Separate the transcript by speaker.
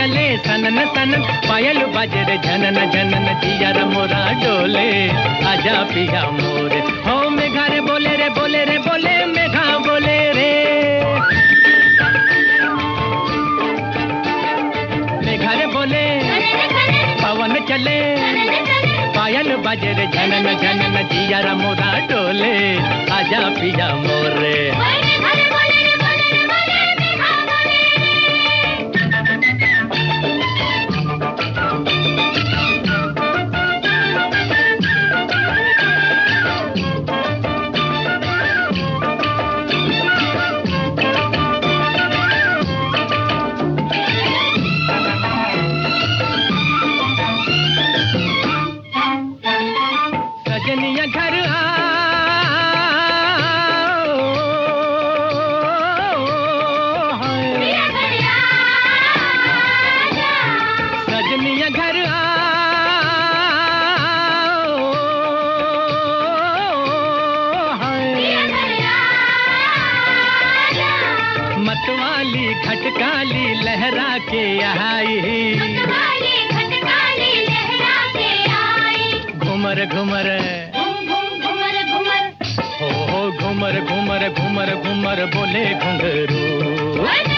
Speaker 1: चले सनन सनन, पायल बाजे रे झनन झनन, जिया मोरा डोले आजा पिया मोरे। हो मेघा रे बोले रे बोले रे बोले, मेघा बोले रे, मेघा रे बोले, पवन चले, पायल बाजे रे झनन झनन, जिया मोरा डोले आजा पिया मोरे। सजनिया घर सजनिया घर मतवाली खटकाली लहरा के आई, घुमर घुमर हो घुमर घुमर घुमर घुमर बोले घुंघरू।